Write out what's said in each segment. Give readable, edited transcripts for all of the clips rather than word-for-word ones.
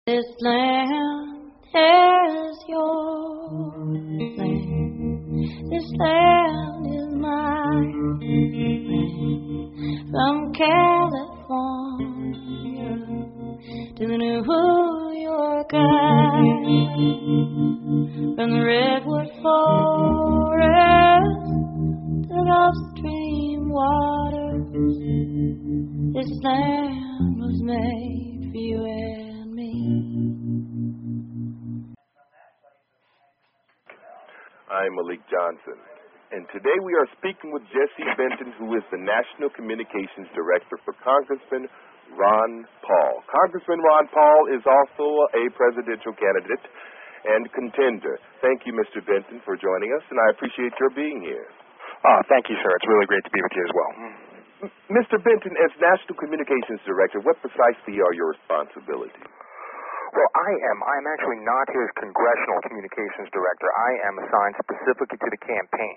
This land is your land. This land is mine. From California to the New York Island, from the redwood forest to the Gulf Stream waters, this land was made for you and me. I'm Malik Johnson, and today we are speaking with Jesse Benton, who is the National Communications Director for Congressman Ron Paul. Congressman Ron Paul is also a presidential candidate and contender. Thank you, Mr. Benton, for joining us, and I appreciate your being here. Thank you, sir. It's really great to be with you as well. Mr. Benton, as National Communications Director, what precisely are your responsibilities? Well, I'm actually not his congressional communications director. I am assigned specifically to the campaign.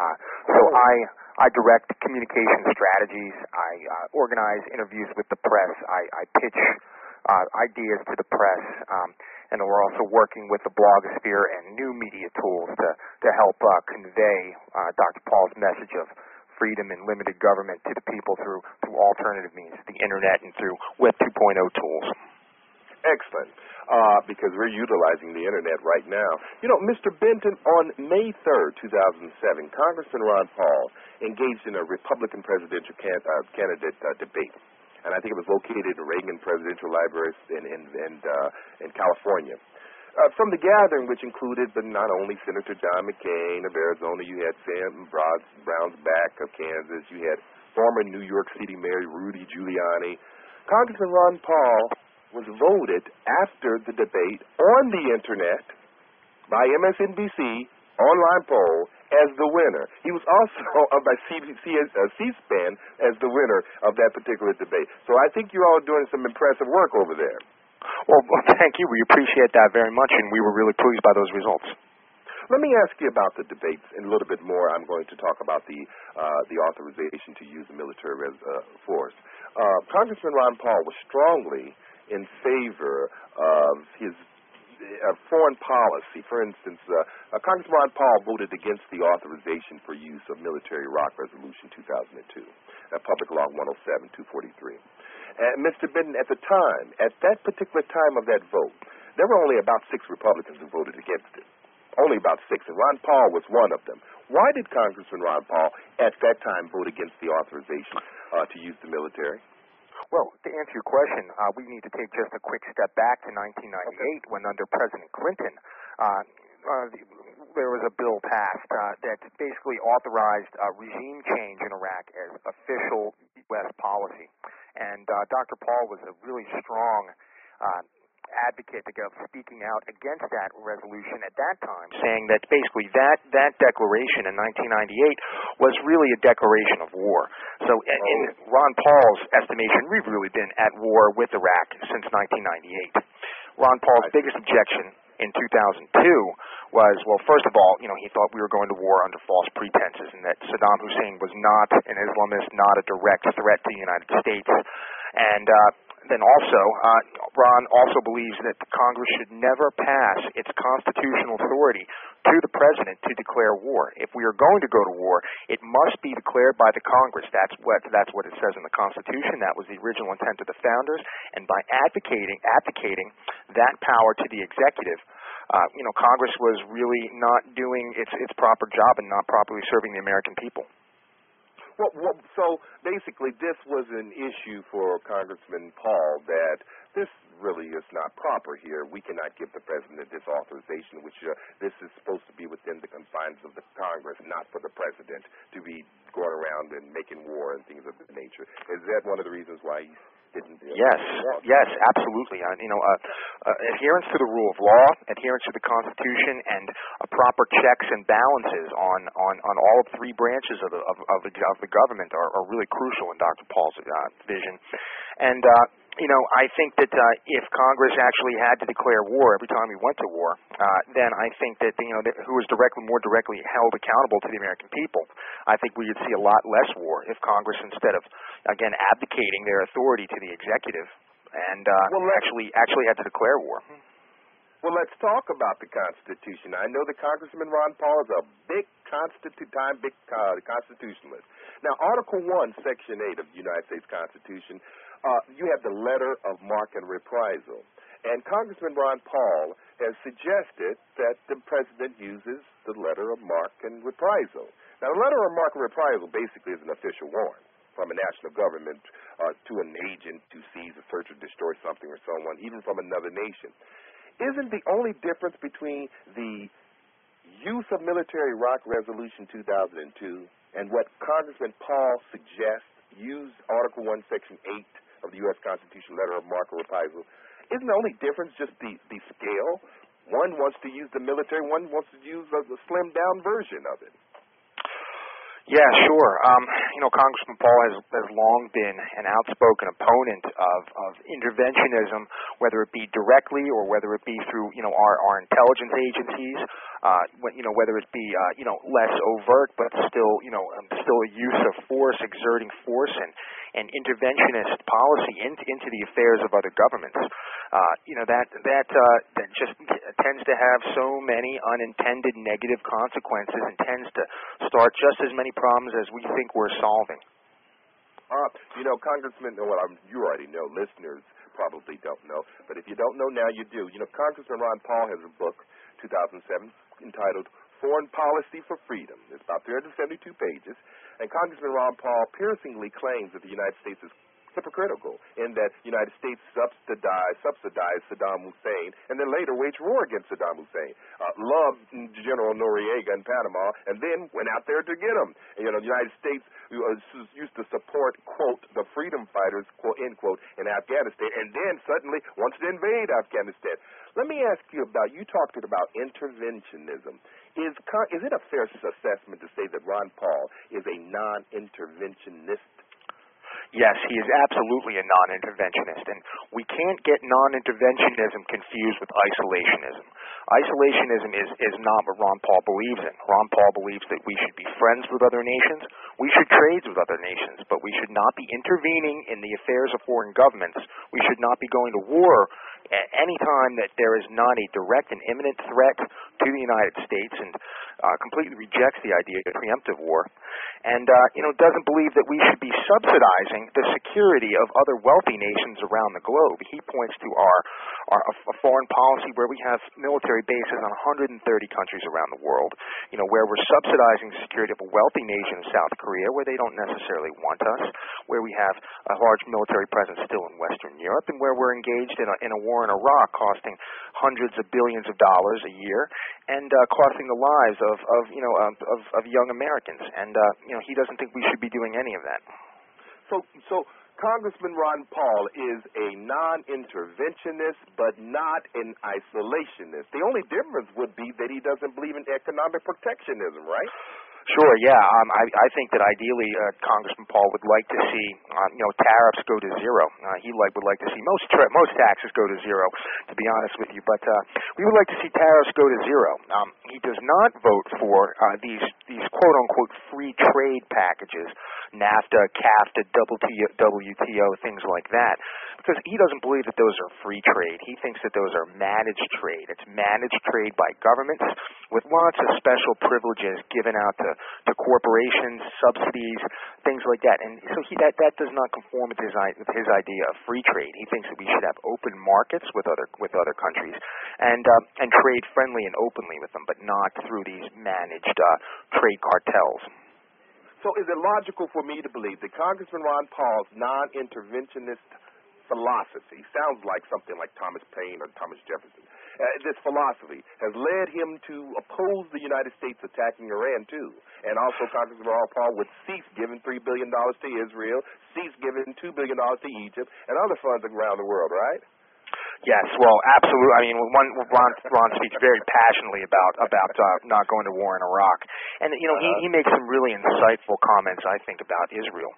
I direct communication strategies. I organize interviews with the press. I pitch ideas to the press. And we're also working with the blogosphere and new media tools to help convey Dr. Paul's message of freedom and limited government to the people through alternative means, the Internet and through Web 2.0 tools. Excellent, because we're utilizing the Internet right now. You know, Mr. Benton, on May 3rd, 2007, Congressman Ron Paul engaged in a Republican presidential candidate debate, and I think it was located in Reagan Presidential Library in California. From the gathering, which included but not only Senator John McCain of Arizona, you had Sam Brownsback of Kansas, you had former New York City Mayor Rudy Giuliani. Congressman Ron Paul was voted after the debate on the Internet by MSNBC online poll as the winner. He was also by C-SPAN as the winner of that particular debate. So I think you're all doing some impressive work over there. Well, thank you. We appreciate that very much, and we were really pleased by those results. Let me ask you about the debates in a little bit more. I'm going to talk about the authorization to use the military force. Congressman Ron Paul was strongly in favor of his foreign policy. For instance, Congressman Ron Paul voted against the authorization for use of military Iraq Resolution 2002, Public Law 107-243. And Mr. Benton, at that particular time of that vote, there were only about 6 Republicans who voted against it. Only about 6, and Ron Paul was one of them. Why did Congressman Ron Paul at that time vote against the authorization to use the military? Well, to answer your question, we need to take just a quick step back to 1998 when under President Clinton, there was a bill passed that basically authorized regime change in Iraq as official U.S. policy. And Dr. Paul was a really strong advocate of speaking out against that resolution at that time, saying that basically that declaration in 1998 was really a declaration of war. So in Ron Paul's estimation, we've really been at war with Iraq since 1998. Ron Paul's biggest objection in 2002 was, well, first of all, he thought we were going to war under false pretenses and that Saddam Hussein was not an Islamist, not a direct threat to the United States. And then also, Ron also believes that Congress should never pass its constitutional authority to the president to declare war. If we are going to go to war, it must be declared by the Congress. That's what it says in the Constitution. That was the original intent of the founders. And by abdicating that power to the executive, Congress was really not doing its proper job and not properly serving the American people. Well, so basically this was an issue for Congressman Paul that this really is not proper here. We cannot give the president this authorization, which this is supposed to be within the confines of the Congress, not for the president to be going around and making war and things of that nature. Is that one of the reasons why he didn't? Yes, absolutely. Adherence to the rule of law, adherence to the Constitution, and a proper checks and balances on all 3 branches of the government are really crucial in Dr. Paul's vision. And I think that if Congress actually had to declare war every time we went to war, then I think that who is more directly held accountable to the American people, I think we would see a lot less war if Congress, instead of again abdicating their authority to the executive, and actually had to declare war. Well, let's talk about the Constitution. I know that Congressman Ron Paul is a big constitutionalist. Now, Article 1, Section 8 of the United States Constitution, you have the letter of marque and reprisal. And Congressman Ron Paul has suggested that the president uses the letter of marque and reprisal. Now, the letter of marque and reprisal basically is an official warrant from a national government to an agent to seize, or search, or destroy something or someone, even from another nation. Isn't the only difference between the use of military Iraq Resolution 2002 and what Congressman Paul suggests, use Article 1, Section 8 of the U.S. Constitution, letter of marque or reprisal, isn't the only difference just the scale? One wants to use the military, one wants to use a slimmed-down version of it. Yeah, sure. Congressman Paul has long been an outspoken opponent of interventionism, whether it be directly or whether it be through our intelligence agencies, whether it be less overt but still a use of force, exerting force and interventionist policy into the affairs of other governments. That just tends to have so many unintended negative consequences and tends to start just as many problems as we think we're solving. Congressman, you already know, listeners probably don't know, but if you don't know now, you do. Congressman Ron Paul has a book, 2007, entitled Foreign Policy for Freedom. It's about 372 pages, and Congressman Ron Paul piercingly claims that the United States is hypocritical in that the United States subsidized Saddam Hussein and then later waged war against Saddam Hussein, loved General Noriega in Panama, and then went out there to get him. And, the United States used to support, quote, the freedom fighters, quote, end quote, in Afghanistan, and then suddenly wants to invade Afghanistan. Let me ask you you talked about interventionism. Is it a fair assessment to say that Ron Paul is a non-interventionist? Yes, he is absolutely a non-interventionist, and we can't get non-interventionism confused with isolationism. Isolationism is not what Ron Paul believes in. Ron Paul believes that we should be friends with other nations, we should trade with other nations, but we should not be intervening in the affairs of foreign governments. We should not be going to war at any time that there is not a direct and imminent threat to the United States, and completely rejects the idea of preemptive war, and doesn't believe that we should be subsidizing the security of other wealthy nations around the globe. He points to our foreign policy where we have military bases on 130 countries around the world, where we're subsidizing the security of a wealthy nation of South Korea, where they don't necessarily want us, where we have a large military presence still in Western Europe, and where we're engaged in a war in Iraq costing hundreds of billions of dollars a year and costing the lives of young Americans. And he doesn't think we should be doing any of that. So Congressman Ron Paul is a non-interventionist, but not an isolationist. The only difference would be that he doesn't believe in economic protectionism, right? Sure, yeah. I think that ideally Congressman Paul would like to see tariffs go to zero. He would like to see most taxes go to zero, to be honest with you. But we would like to see tariffs go to zero. He does not vote for these quote unquote free trade packages, NAFTA, CAFTA, WTO, things like that, because he doesn't believe that those are free trade. He thinks that those are managed trade. It's managed trade by governments with lots of special privileges given out to corporations, subsidies, things like that. And so that does not conform with his idea of free trade. He thinks that we should have open markets with other countries and trade friendly and openly with them, but not through these managed trade cartels. So is it logical for me to believe that Congressman Ron Paul's non-interventionist philosophy sounds like something like Thomas Paine or Thomas Jefferson? This philosophy has led him to oppose the United States attacking Iran, too. And also Congressman Ron Paul would cease giving $3 billion to Israel, cease giving $2 billion to Egypt, and other funds around the world, right? Yes, well, absolutely. I mean, Ron speaks very passionately about not going to war in Iraq, and he makes some really insightful comments, I think, about Israel.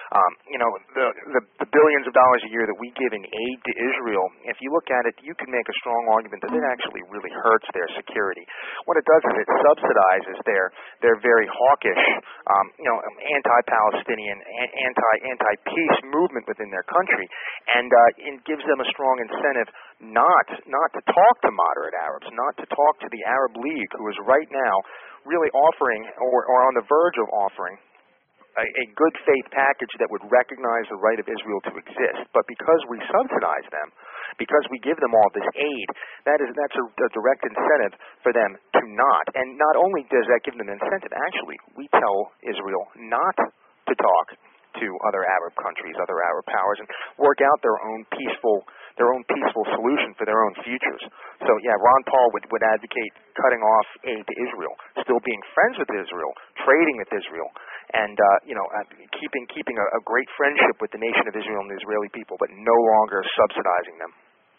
The billions of dollars a year that we give in aid to Israel, if you look at it, you can make a strong argument that it actually really hurts their security. What it does is it subsidizes their very hawkish, anti-Palestinian, anti-peace movement within their country, and it gives them a strong incentive not to talk to moderate Arabs, not to talk to the Arab League, who is right now really offering or on the verge of offering a good faith package that would recognize the right of Israel to exist. But because we subsidize them, because we give them all this aid, that's a direct incentive for them to not. And not only does that give them an incentive, actually, we tell Israel not to talk to other Arab countries, other Arab powers, and work out their own peaceful solution for their own futures. So yeah, Ron Paul would advocate cutting off aid to Israel, still being friends with Israel, trading with Israel, and keeping a great friendship with the nation of Israel and the Israeli people, but no longer subsidizing them.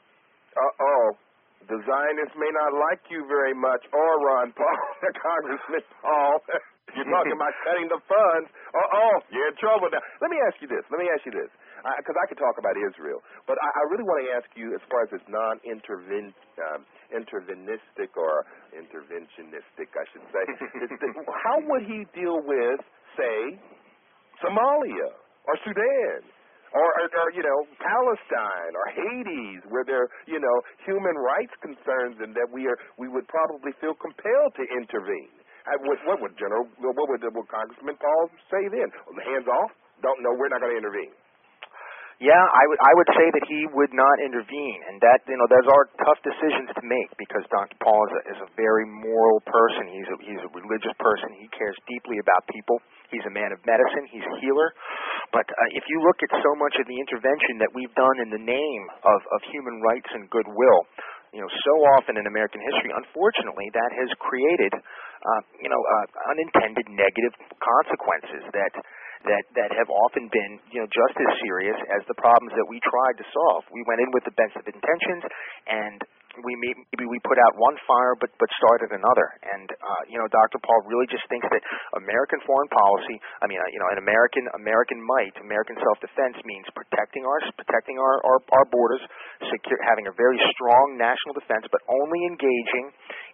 The Zionists may not like you very much, or Ron Paul, Congressman Paul. You're talking about cutting the funds. You're in trouble now. Let me ask you this, because I could talk about Israel, but I really want to ask you, as far as this intervenistic or interventionistic, I should say, how would he deal with, say, Somalia or Sudan? Or Palestine or Haiti, where there are, human rights concerns, and that we would probably feel compelled to intervene. What would Congressman Paul say then? Hands off? Don't know. We're not going to intervene. Yeah, I would say that he would not intervene, and that those are tough decisions to make, because Dr. Paul is a very moral person. He's a religious person. He cares deeply about people. He's a man of medicine. He's a healer. But if you look at so much of the intervention that we've done in the name of human rights and goodwill, so often in American history, unfortunately, that has created unintended negative consequences that have often been, just as serious as the problems that we tried to solve. We went in with the best of intentions, and maybe we put out one fire, but started another. And Dr. Paul really just thinks that American foreign policy, an American might, American self-defense means protecting our borders, having a very strong national defense, but only engaging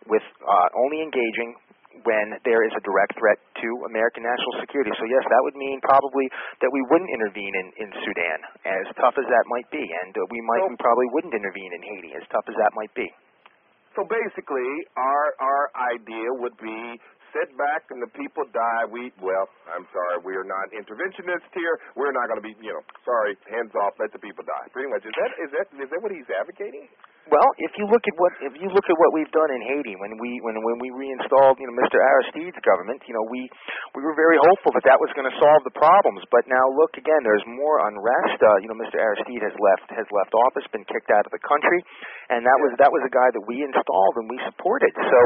when there is a direct threat to American national security. So yes, that would mean probably that we wouldn't intervene in Sudan, as tough as that might be, and we probably wouldn't intervene in Haiti, as tough as that might be. So basically, our idea would be sit back and the people die. I'm sorry, we are not interventionists here. We're not going to be, sorry, hands off, let the people die. Pretty much. Is that what he's advocating? Well, if you look at what we've done in Haiti, when we reinstalled Mr. Aristide's government, we were very hopeful that was going to solve the problems. But now look again, there's more unrest. Mr. Aristide has left office, been kicked out of the country, and that was a guy that we installed and we supported. So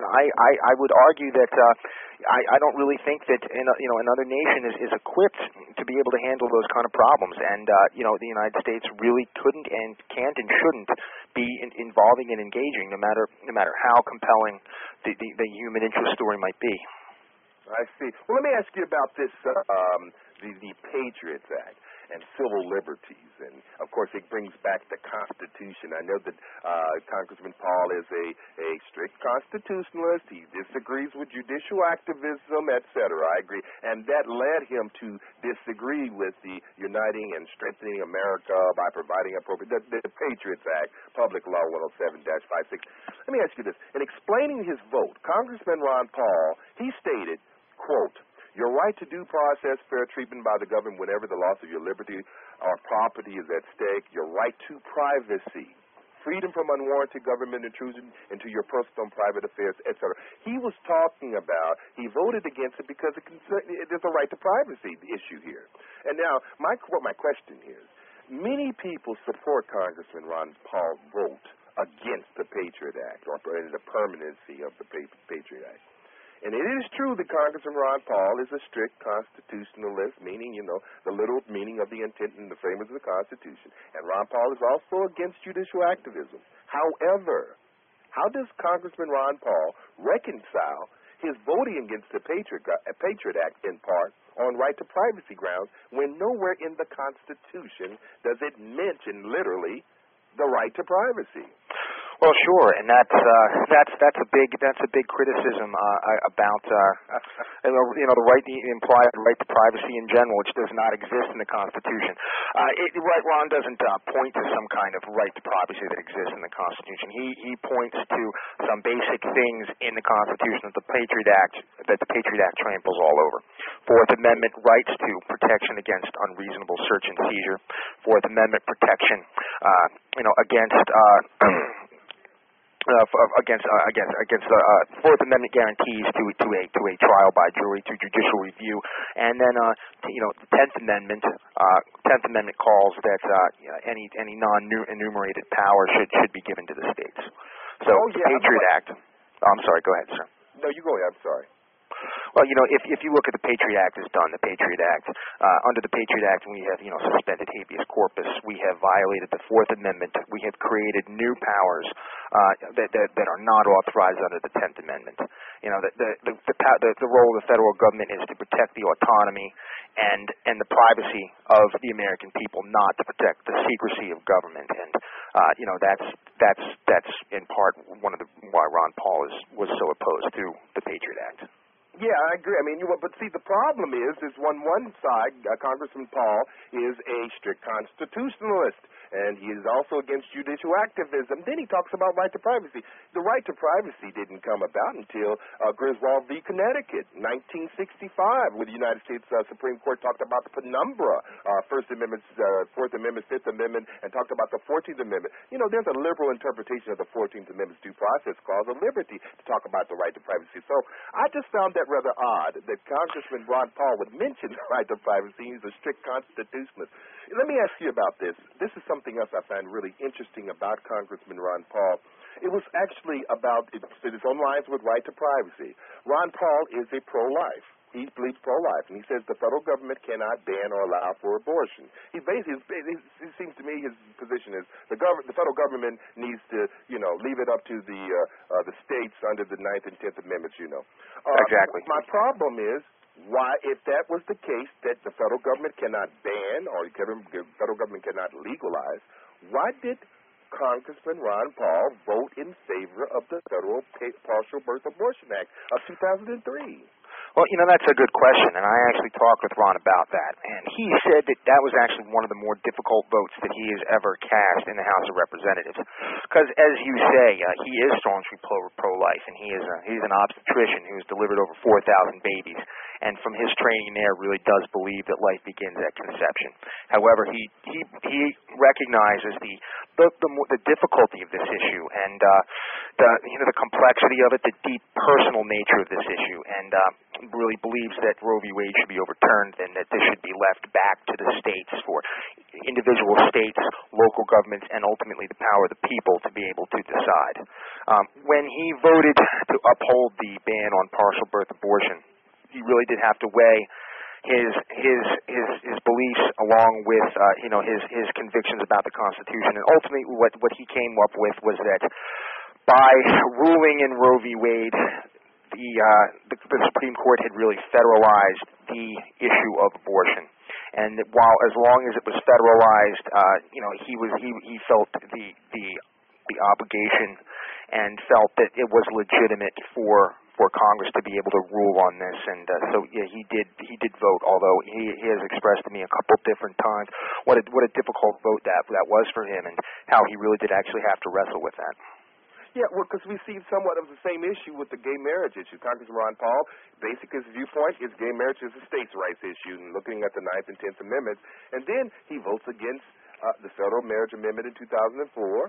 I would argue that I don't really think that another nation is equipped to be able to handle those kind of problems, and the United States really couldn't and can't and shouldn't be involving and engaging, no matter how compelling the human interest story might be. I see. Well, let me ask you about this the Patriots Act and civil liberties, and of course it brings back the Constitution. I know that Congressman Paul is a strict constitutionalist. He disagrees with judicial activism, etc. I agree, and that led him to disagree with the Uniting and Strengthening America by providing the Patriots Act, Public Law 107-56. Let me ask you this. In explaining his vote, Congressman Ron Paul, he stated, quote, "Your right to due process, fair treatment by the government whenever the loss of your liberty or property is at stake, your right to privacy, freedom from unwarranted government intrusion into your personal and private affairs, etc." He was talking about, he voted against it because there's a right to privacy issue here. And now, my question here is, many people support Congressman Ron Paul's vote against the Patriot Act, or the permanency of the Patriot Act. And it is true that Congressman Ron Paul is a strict constitutionalist, meaning, the literal meaning of the intent and the framers of the Constitution. And Ron Paul is also against judicial activism. However, how does Congressman Ron Paul reconcile his voting against the Patriot Act, in part, on right to privacy grounds, when nowhere in the Constitution does it mention, literally, the right to privacy. Well, sure, and that's a big criticism about the right, the implied right to privacy in general, which does not exist in the Constitution. Ron doesn't point to some kind of right to privacy that exists in the Constitution. He points to some basic things in the Constitution that the Patriot Act tramples all over. Fourth Amendment rights to protection against unreasonable search and seizure. Fourth Amendment protection, against Fourth Amendment guarantees to a trial by jury, to judicial review, and then the Tenth Amendment calls that any non-enumerated power should be given to the states. So the Patriot Act. I'm sorry. Go ahead, sir. No, you go ahead. I'm sorry. Well, if you look at the Patriot Act as done, the Patriot Act, under the Patriot Act, we have, suspended habeas corpus. We have violated the Fourth Amendment. We have created new powers that are not authorized under the Tenth Amendment. The role of the federal government is to protect the autonomy and the privacy of the American people, not to protect the secrecy of government. And that's in part why Ron Paul was so opposed to the Patriot Act. Yeah, I agree. I mean, but see, the problem is on one side, Congressman Paul is a strict constitutionalist, and he is also against judicial activism. Then he talks about right to privacy. The right to privacy didn't come about until Griswold v. Connecticut, 1965, where the United States Supreme Court talked about the penumbra, First Amendment, Fourth Amendment, Fifth Amendment, and talked about the 14th Amendment. There's a liberal interpretation of the 14th Amendment's due process clause of liberty to talk about the right to privacy. So I just found that rather odd that Congressman Ron Paul would mention the right to privacy. He's a strict constitutionalist. Let me ask you about this. This is something else I find really interesting about Congressman Ron Paul. It was actually about, it's on lines with right to privacy. Ron Paul is a pro-life. He believes pro-life, and he says the federal government cannot ban or allow for abortion. It seems to me his position is the federal government needs to, leave it up to the states under the 9th and 10th Amendments, Exactly. My problem is, why, if that was the case, that the federal government cannot ban or the federal government cannot legalize, why did Congressman Ron Paul vote in favor of the Federal Partial Birth Abortion Act of 2003? Well, that's a good question, and I actually talked with Ron about that, and he said that was actually one of the more difficult votes that he has ever cast in the House of Representatives, because, as you say, he is staunchly pro-life, and he's an obstetrician who's delivered over 4,000 babies, and from his training there, really does believe that life begins at conception. However, he recognizes the difficulty of this issue, and the complexity of it, the deep personal nature of this issue, and really believes that Roe v. Wade should be overturned and that this should be left back to the states, for individual states, local governments, and ultimately the power of the people to be able to decide. When he voted to uphold the ban on partial birth abortion, he really did have to weigh his beliefs along with his convictions about the Constitution, and ultimately what he came up with was that by ruling in Roe v. Wade, the Supreme Court had really federalized the issue of abortion, and as long as it was federalized, he felt the obligation and felt that it was legitimate for Congress to be able to rule on this, and he did vote. Although he has expressed to me a couple different times what a difficult vote that was for him, and how he really did actually have to wrestle with that. Yeah, well, because we see somewhat of the same issue with the gay marriage issue. Congressman Ron Paul, basically his viewpoint is gay marriage is a states' rights issue, and looking at the 9th and 10th Amendments. And then he votes against the Federal Marriage Amendment in 2004.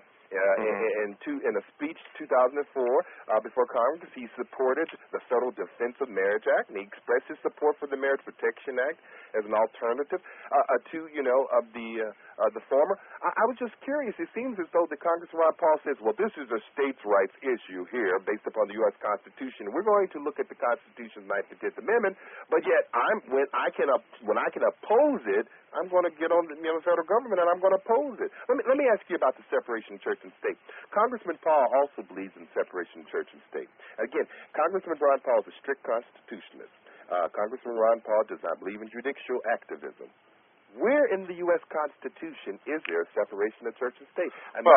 In a speech 2004 before Congress, he supported the Federal Defense of Marriage Act, and he expressed his support for the Marriage Protection Act as an alternative to the former. I was just curious. It seems as though the Congressman Ron Paul says, well, this is a states' rights issue here based upon the U.S. Constitution. We're going to look at the Constitution's 9th and 10th Amendment, but yet when I can oppose it, I'm going to get on the federal government and I'm going to oppose it. Let me ask you about the separation of church and state. Congressman Paul also believes in separation of church and state. Again, Congressman Ron Paul is a strict constitutionalist. Congressman Ron Paul does not believe in judicial activism. Where in the U.S. Constitution is there a separation of church and state?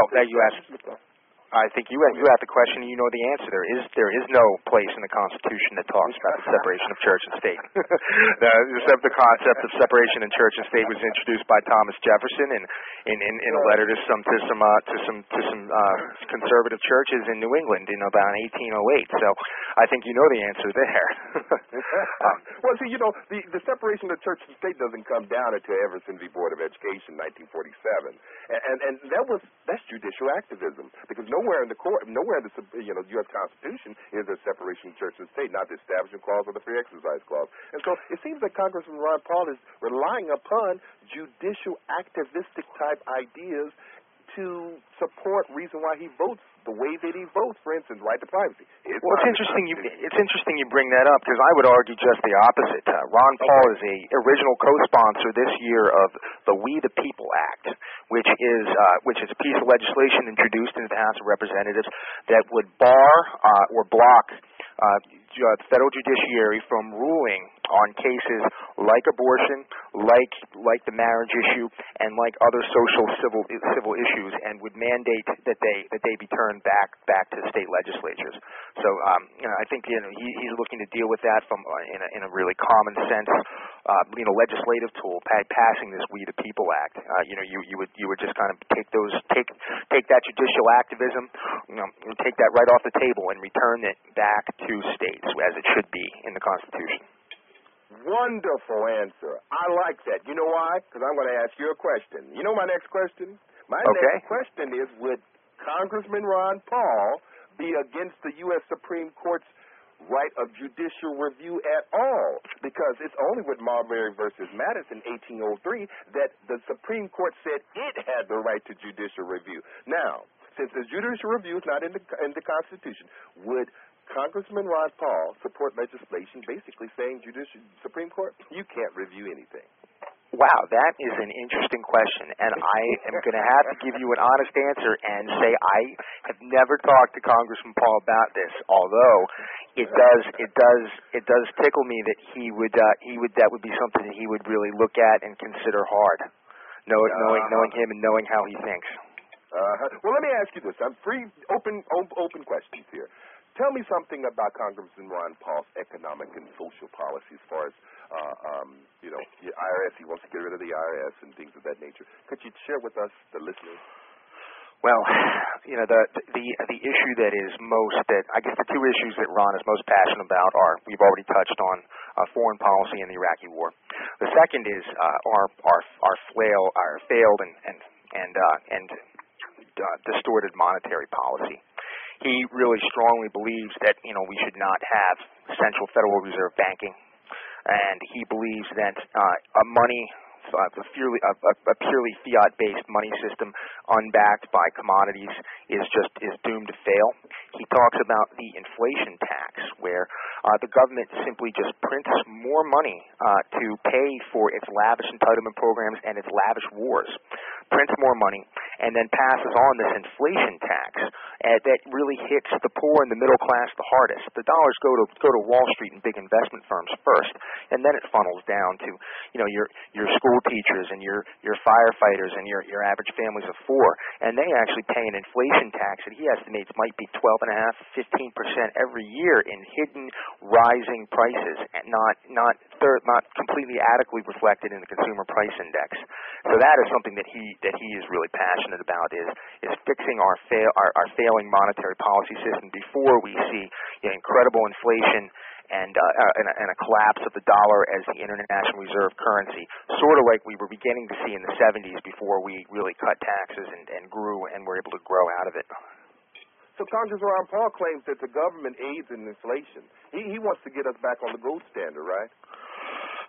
I think you asked the question and you know the answer. There is no place in the Constitution that talks about the separation of church and state. The concept of separation in church and state was introduced by Thomas Jefferson in a letter to some conservative churches in New England in about 1808. So I think you know the answer there. Well, see, the separation of church and state doesn't come down until Everson v. Board of Education, 1947, and that's judicial activism, because nowhere in the U.S. Constitution is there separation of church and state, not the Establishment Clause or the Free Exercise Clause. And so it seems that Congressman Ron Paul is relying upon judicial activistic type ideas to support reason why he votes the way that he votes. For instance, right to privacy. It's interesting you bring that up, because I would argue just the opposite. Ron Paul is a original co-sponsor this year of the We the People Act, which is a piece of legislation introduced into the House of Representatives that would bar or block the federal judiciary from ruling on cases like abortion, like the marriage issue, and like other social civil issues, and would mandate that they be turned back to state legislatures. So I think he's looking to deal with that from in a really common sense legislative tool, passing this We the People Act. You would just kind of take that judicial activism, take that right off the table and return it back to states as it should be in the Constitution. Wonderful answer. I like that. You know why? Because I'm going to ask you a question. You know my next question? Next question is, would Congressman Ron Paul be against the U.S. Supreme Court's right of judicial review at all? Because it's only with Marbury versus Madison, 1803, that the Supreme Court said it had the right to judicial review. Now, since the judicial review is not in the Constitution, would Congressman Ron Paul support legislation basically saying Supreme Court, you can't review anything? Wow, that is an interesting question, and I am going to have to give you an honest answer and say I have never talked to Congressman Paul about this. Although it does tickle me that that would be something that he would really look at and consider hard, knowing him and knowing how he thinks. Well, let me ask you this. I'm free, open questions here. Tell me something about Congressman Ron Paul's economic and social policy as far as, the IRS. He wants to get rid of the IRS and things of that nature. Could you share with us, the listeners? Well, the issue that is I guess the two issues that Ron is most passionate about are, we've already touched on, foreign policy and the Iraqi war. The second is our failed and distorted monetary policy. He really strongly believes that we should not have central Federal Reserve banking, and he believes that a purely fiat-based money system unbacked by commodities is doomed to fail. He talks about the inflation tax, where the government simply just prints more money to pay for its lavish entitlement programs and its lavish wars, prints more money, and then passes on this inflation tax that really hits the poor and the middle class the hardest. The dollars go to Wall Street and big investment firms first, and then it funnels down to your school teachers and your firefighters and your average families of four, and they actually pay an inflation tax that he estimates might be 12.5% to 15% every year in hidden rising prices, and not completely adequately reflected in the consumer price index. So that is something that he is really passionate about, is fixing our failing monetary policy system before we see incredible inflation and a collapse of the dollar as the international reserve currency, sort of like we were beginning to see in the 70s before we really cut taxes and grew and were able to grow out of it. So Congressman Ron Paul claims that the government aids in inflation. He wants to get us back on the gold standard, right?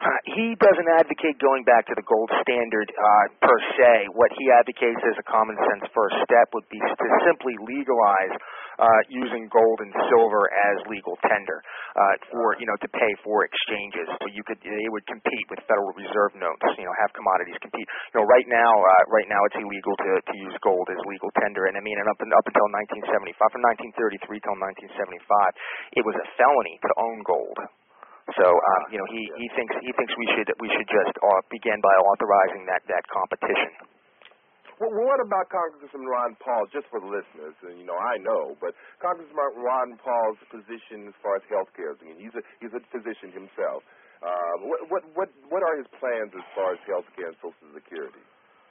He doesn't advocate going back to the gold standard per se. What he advocates as a common sense first step would be to simply legalize using gold and silver as legal tender for to pay for exchanges. So they would compete with Federal Reserve notes. Have commodities compete. Right now it's illegal to use gold as legal tender. And I mean, up until 1975, from 1933 till 1975, it was a felony to own gold. So he thinks we should just begin by authorizing that competition. Well, what about Congressman Ron Paul? Just for the listeners, and I know, but Congressman Ron Paul's position as far as health care, he's a physician himself. What are his plans as far as health care and Social Security?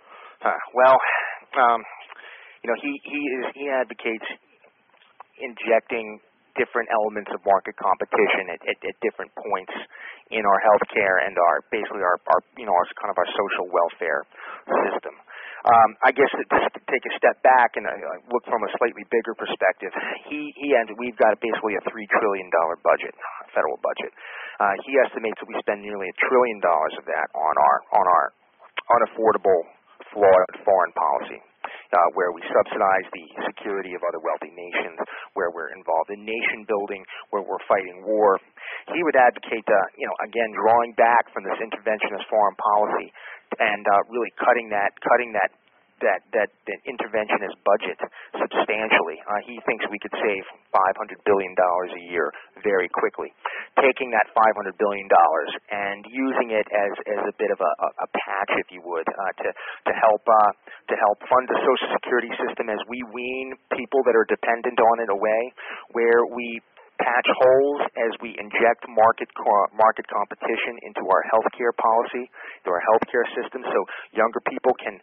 He advocates injecting different elements of market competition at different points in our healthcare and our social welfare system. I guess to take a step back and look from a slightly bigger perspective, we've got basically a $3 trillion budget, federal budget. He estimates that we spend nearly $1 trillion of that on our unaffordable, flawed foreign policy. Where we subsidize the security of other wealthy nations, where we're involved in nation building, where we're fighting war. He would advocate, again, drawing back from this interventionist foreign policy and really cutting that interventionist budget substantially. He thinks we could save $500 billion a year very quickly. Taking that $500 billion and using it as a bit of a patch, if you would, to help fund the Social Security system as we wean people that are dependent on it away, where we patch holes as we inject market competition into our healthcare policy, into our healthcare system, so younger people can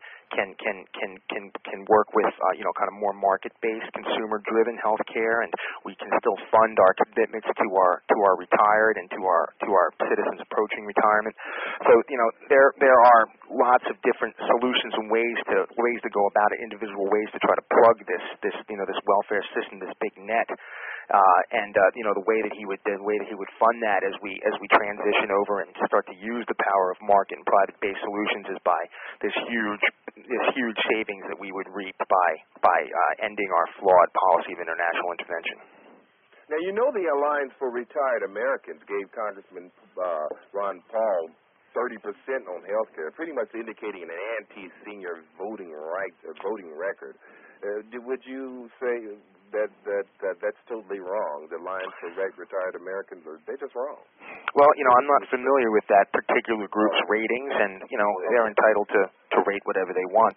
work with kind of more market-based, consumer-driven healthcare, and we can still fund our commitments to our retired and to our citizens approaching retirement. So there are lots of different solutions and ways to go about it, individual ways to try to plug this welfare system, this big net. The way that he would fund that as we transition over and start to use the power of market and private-based solutions is by this huge savings that we would reap by ending our flawed policy of international intervention. Now, the Alliance for Retired Americans gave Congressman Ron Paul 30% on health care, pretty much indicating an anti-senior voting record. Would you say that's totally wrong? The Alliance for Retired Americans, they're just wrong. Well, I'm not familiar with that particular group's ratings, and they're entitled to rate whatever they want.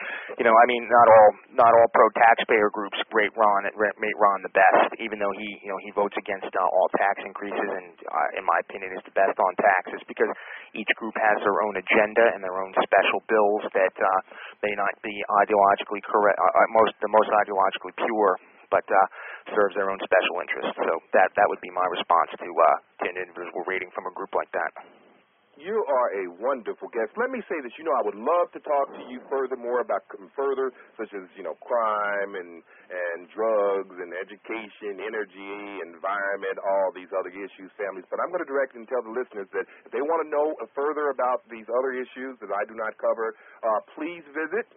Not all pro-taxpayer groups rate Ron the best, even though he votes against all tax increases, and in my opinion is the best on taxes, because each group has their own agenda and their own special bills that may not be ideologically correct, the most ideologically pure, but serves their own special interests. So that would be my response to an individual rating from a group like that. You are a wonderful guest. Let me say this. I would love to talk to you furthermore about such as, crime and drugs and education, energy, environment, all these other issues, families. But I'm going to direct and tell the listeners that if they want to know further about these other issues that I do not cover, please visit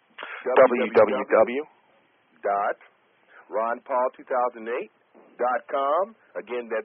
www.ronpaul2008.com. Again, that's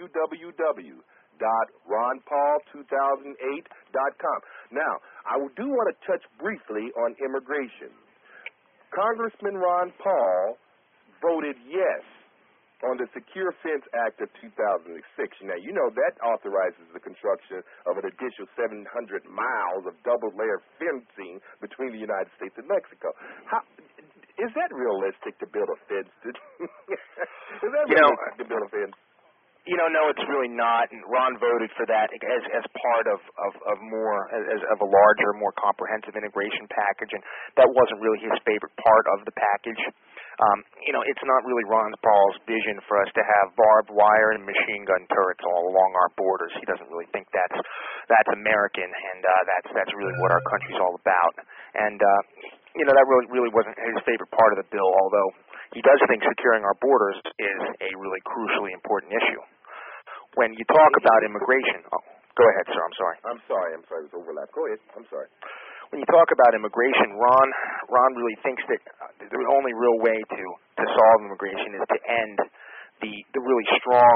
www.ronpaul2008.com. Now, I do want to touch briefly on immigration. Congressman Ron Paul voted yes on the Secure Fence Act of 2006. Now, that authorizes the construction of an additional 700 miles of double-layer fencing between the United States and Mexico. Is that realistic to build a fence? Is that realistic to build a fence? No, it's really not. And Ron voted for that as part of a larger, more comprehensive integration package, and that wasn't really his favorite part of the package. It's not really Ron Paul's vision for us to have barbed wire and machine gun turrets all along our borders. He doesn't really think that's American, and that's really what our country's all about. And that really wasn't his favorite part of the bill, although he does think securing our borders is a really crucially important issue. When you talk about immigration, go Go ahead, sir. I'm sorry. I'm sorry. It was overlap. Go ahead. I'm sorry. When you talk about immigration, Ron really thinks that the only real way to solve immigration is to end the really strong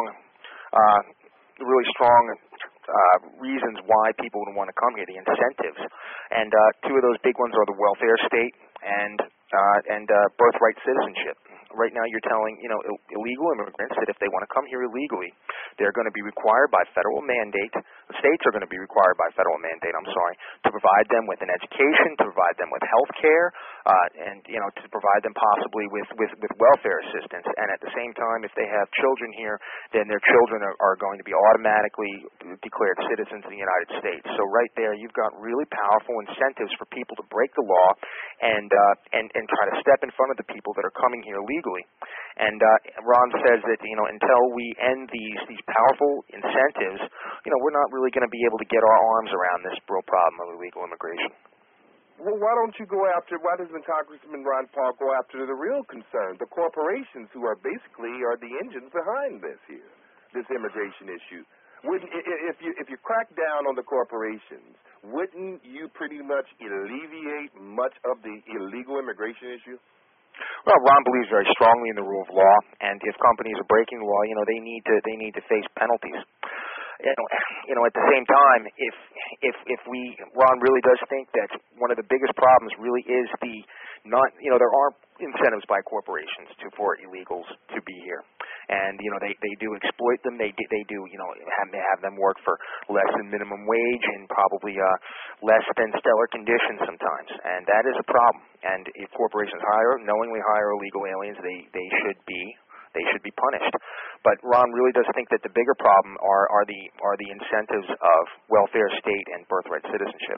reasons why people would want to come here, the incentives. And two of those big ones are the welfare state and birthright citizenship. Right now you're telling, illegal immigrants that if they want to come here illegally, they're going to be required by federal mandate, the states are going to be required by federal mandate, to provide them with an education, to provide them with health care, and, to provide them possibly with welfare assistance. And at the same time, if they have children here, then their children are going to be automatically declared citizens of the United States. So right there, you've got really powerful incentives for people to break the law and try to step in front of the people that are coming here legally. And Ron says that until we end these powerful incentives, we're not really going to be able to get our arms around this real problem of illegal immigration. Well, why doesn't Congressman Ron Paul go after the real concern, the corporations who are the engines behind this immigration issue? If you crack down on the corporations, wouldn't you pretty much alleviate much of the illegal immigration issue? Well, Ron believes very strongly in the rule of law, and if companies are breaking the law, they need to face penalties. At the same time, Ron really does think that one of the biggest problems really is there are incentives by corporations for illegals to be here. And they do exploit them. They do have them work for less than minimum wage and probably less than stellar conditions sometimes, and that is a problem. And if corporations knowingly hire illegal aliens, they should be punished. But Ron really does think that the bigger problem are the incentives of welfare state and birthright citizenship.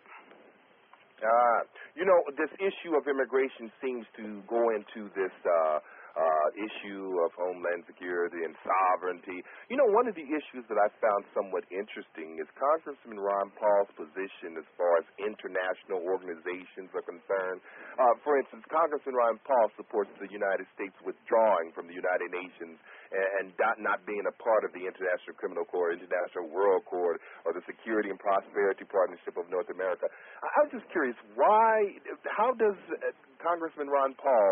This issue of immigration seems to go into this issue of homeland security and sovereignty. One of the issues that I found somewhat interesting is Congressman Ron Paul's position as far as international organizations are concerned. For instance, Congressman Ron Paul supports the United States withdrawing from the United Nations and not being a part of the International Criminal Court, International World Court, or the Security and Prosperity Partnership of North America. I'm just curious, how does Congressman Ron Paul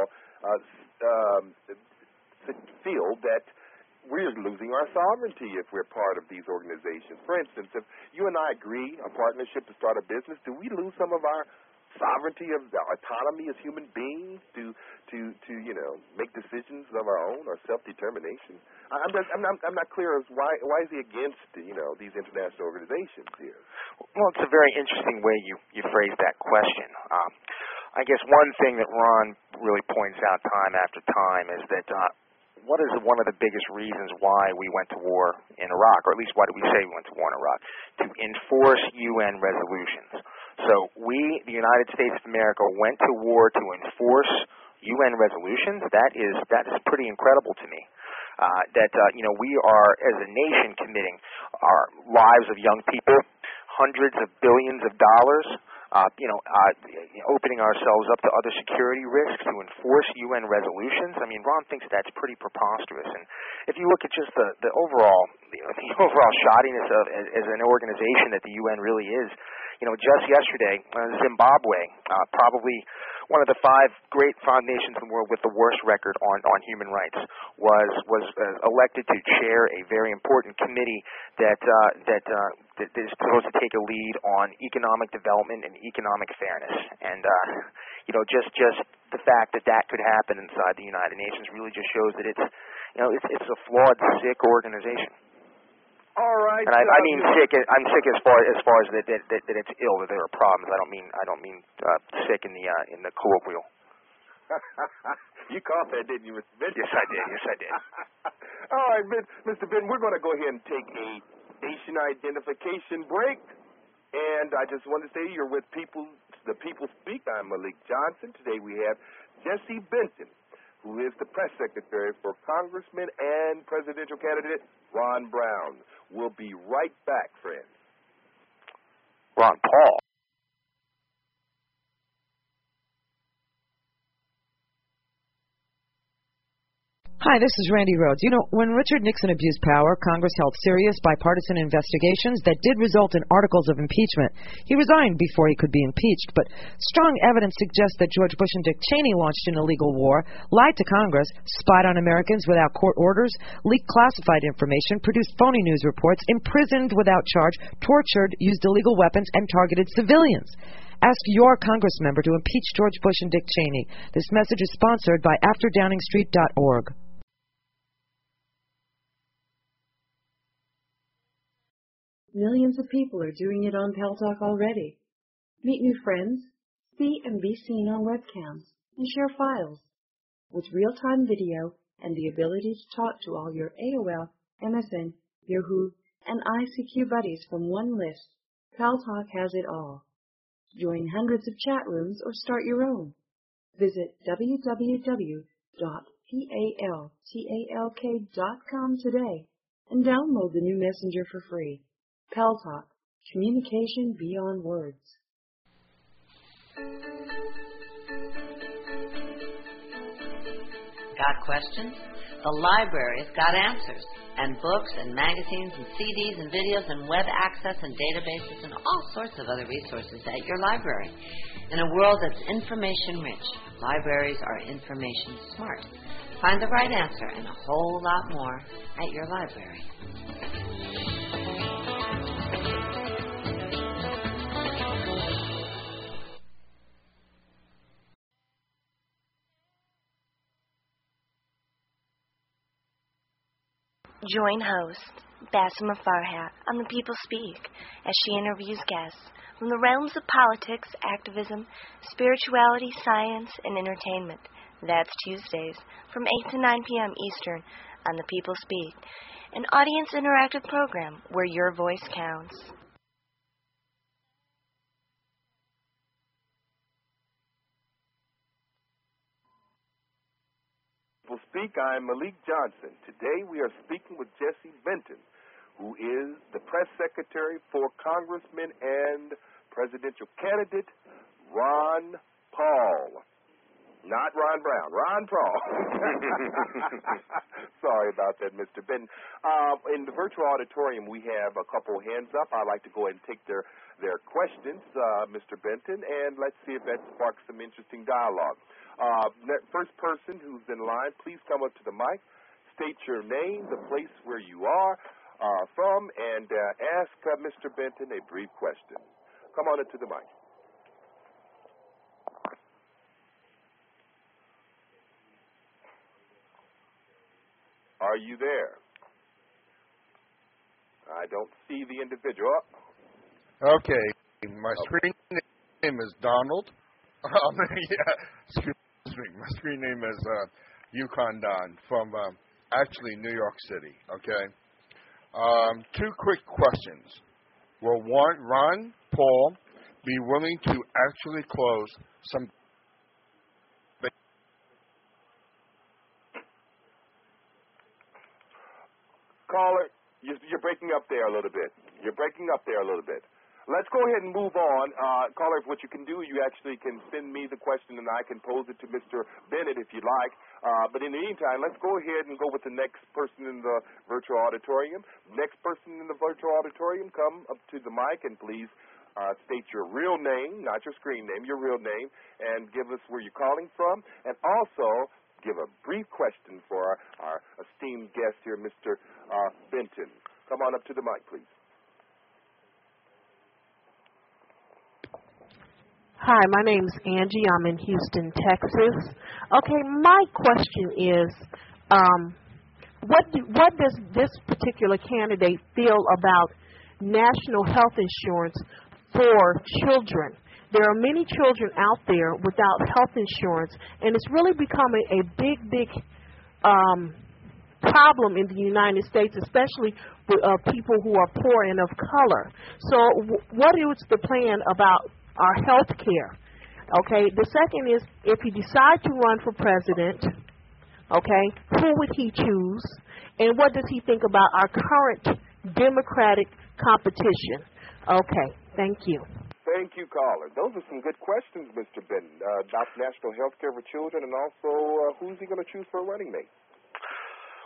feel that we're losing our sovereignty if we're part of these organizations? For instance, if you and I agree a partnership to start a business, do we lose some of our sovereignty, of our autonomy as human beings to make decisions of our own or self-determination? I'm not clear as why is he against these international organizations here? Well, it's a very interesting way you phrase that question. I guess one thing that Ron really points out time after time is that what is one of the biggest reasons why we went to war in Iraq, or at least why do we say we went to war in Iraq? To enforce UN resolutions. So we, the United States of America, went to war to enforce UN resolutions. That is pretty incredible to me. We are, as a nation, committing our lives of young people, hundreds of billions of dollars, opening ourselves up to other security risks to enforce UN resolutions. I mean, Ron thinks that's pretty preposterous. And if you look at just the overall shoddiness of as an organization that the UN really is, just yesterday, Zimbabwe, probably one of the five nations in the world with the worst record on human rights, was elected to chair a very important committee that is supposed to take a lead on economic development and economic fairness. And just the fact that could happen inside the United Nations really just shows that it's a flawed, sick organization. All right. And I mean sick. I'm sick as far as that it's ill, that there are problems. I don't mean sick in the colloquial. You caught that, didn't you, Mr. Benton? Yes, I did. All right, Mr. Benton, we're going to go ahead and take a station identification break. And I just want to say you're with the People Speak. I'm Malik Johnson. Today we have Jesse Benton, who is the press secretary for Congressman and presidential candidate Ron Brown. We'll be right back, friends. Ron Paul. Hi, this is Randy Rhodes. You know, when Richard Nixon abused power, Congress held serious bipartisan investigations that did result in articles of impeachment. He resigned before he could be impeached, but strong evidence suggests that George Bush and Dick Cheney launched an illegal war, lied to Congress, spied on Americans without court orders, leaked classified information, produced phony news reports, imprisoned without charge, tortured, used illegal weapons, and targeted civilians. Ask your Congress member to impeach George Bush and Dick Cheney. This message is sponsored by AfterDowningstreet.org. Millions of people are doing it on Peltalk already. Meet new friends, see and be seen on webcams, and share files. With real-time video and the ability to talk to all your AOL, MSN, Yahoo, and ICQ buddies from one list, Peltalk has it all. Join hundreds of chat rooms or start your own. Visit www.paltalk.com today and download the new messenger for free. Peltalk, communication beyond words. Got questions? The library's got answers. And books and magazines and CDs and videos and web access and databases and all sorts of other resources at your library. In a world that's information rich, libraries are information smart. Find the right answer and a whole lot more at your library. Join host Basma Farhat on The People Speak as she interviews guests from the realms of politics, activism, spirituality, science, and entertainment. That's Tuesdays from 8 to 9 p.m. Eastern on The People Speak, an audience interactive program where your voice counts. Speak. I'm Malik Johnson. Today we are speaking with Jesse Benton, who is the press secretary for Congressman and presidential candidate Ron Paul. Not Ron Brown, Ron Paul. Sorry about that, Mr. Benton. In the virtual auditorium, we have a couple hands up. I'd like to go ahead and take their questions, Mr. Benton, and let's see if that sparks some interesting dialogue. First person who's in line, please come up to the mic, state your name, the place where you are from, and ask Mr. Benton a brief question. Come on up to the mic. Are you there? I don't see the individual. Okay, my screen name is Donald. Excuse me, my screen name is Yukon Don from actually New York City. Okay, two quick questions. Will Ron Paul be willing to actually close some? Caller, you're breaking up there a little bit. Let's go ahead and move on. Caller, what you can do, you actually can send me the question and I can pose it to Mr. Bennett if you'd like. But in the meantime, let's go ahead and go with the next person in the virtual auditorium. Next person in the virtual auditorium, come up to the mic and please state your real name, not your screen name, your real name, and give us where you're calling from. And also give a brief question for our esteemed guest here, Mr. Benton. Come on up to the mic, please. Hi, my name's Angie. I'm in Houston, Texas. Okay, my question is, what does this particular candidate feel about national health insurance for children? There are many children out there without health insurance, and it's really becoming a big problem in the United States, especially with people who are poor and of color. So what is the plan about our health care? Okay, the second is, if he decides to run for president, okay, who would he choose? And what does he think about our current Democratic competition? Okay, thank you. Thank you, caller. Those are some good questions, Mr. Benton, about national health care for children, and also who's he going to choose for a running mate?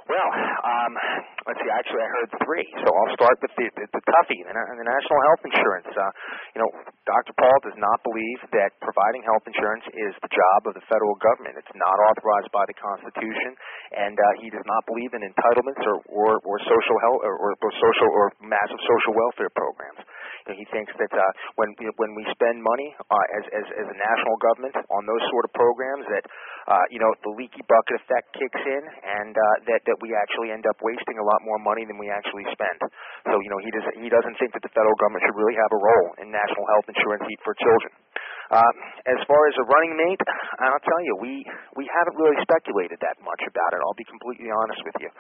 Well, let's see. Actually, I heard three, so I'll start with the toughie, the national health insurance. Dr. Paul does not believe that providing health insurance is the job of the federal government. It's not authorized by the Constitution, and he does not believe in entitlements or social health or social or massive social welfare programs. He thinks that when we spend money as a national government on those sort of programs, that the leaky bucket effect kicks in, and that we actually end up wasting a lot more money than we actually spend. So he doesn't think that the federal government should really have a role in national health insurance for children. As far as a running mate, I'll tell you, we haven't really speculated that much about it. I'll be completely honest with you.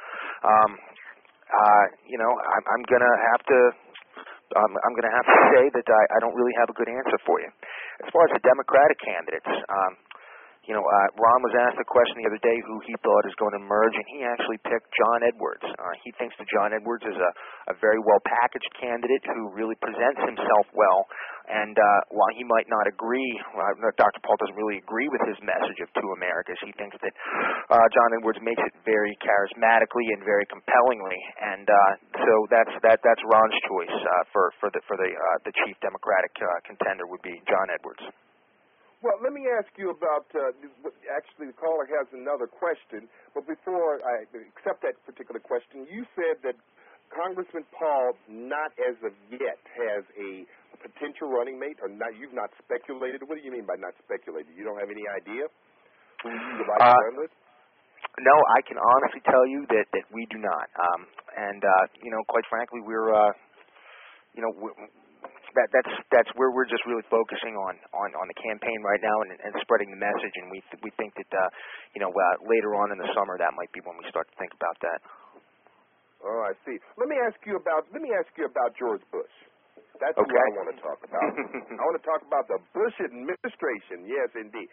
I'm gonna have to. I'm going to have to say that I don't really have a good answer for you. As far as the Democratic candidates, Ron was asked a question the other day who he thought is going to emerge, and he actually picked John Edwards. He thinks that John Edwards is a very well-packaged candidate who really presents himself well. And while he might not agree, Dr. Paul doesn't really agree with his message of two Americas. He thinks that John Edwards makes it very charismatically and very compellingly, and so that's Ron's choice for the chief Democratic contender would be John Edwards. Well, let me ask you about, actually the caller has another question, but before I accept that particular question, you said that Congressman Paul not as of yet has a potential running mate, or not? You've not speculated. What do you mean by not speculated? You don't have any idea who you would like to run with? No, I can honestly tell you that we do not. Quite frankly, we're that's where we're just really focusing on the campaign right now and spreading the message, and we think that later on in the summer that might be when we start to think about that. Oh, I see. Let me ask you about George Bush. That's okay. Who I want to talk about. I want to talk about the Bush administration. Yes, indeed.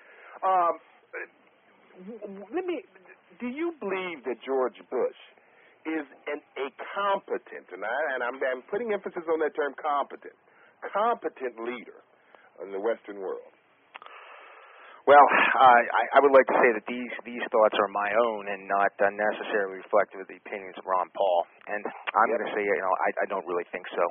Do you believe that George Bush is a competent, and I'm putting emphasis on that term competent leader in the Western world? Well, I would like to say that these thoughts are my own and not necessarily reflective of the opinions of Ron Paul. And I'm going to say, I don't really think so.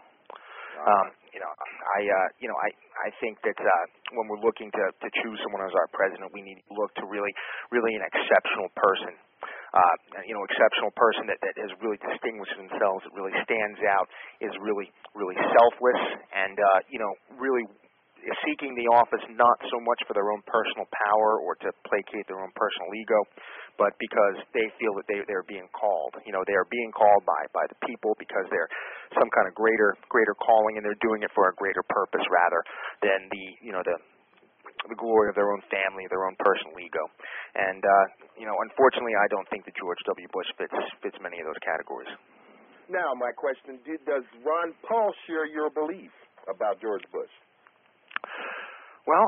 I think that when we're looking to choose someone as our president, we need to look to really an exceptional person. Exceptional person that has really distinguished themselves, that really stands out, is really selfless, and really seeking the office not so much for their own personal power or to placate their own personal ego, but because they feel that they're being called. They are being called by the people because they're some kind of greater calling, and they're doing it for a greater purpose rather than the glory of their own family, their own personal ego. And unfortunately, I don't think that George W. Bush fits many of those categories. Now, my question: does Ron Paul share your belief about George Bush? Well,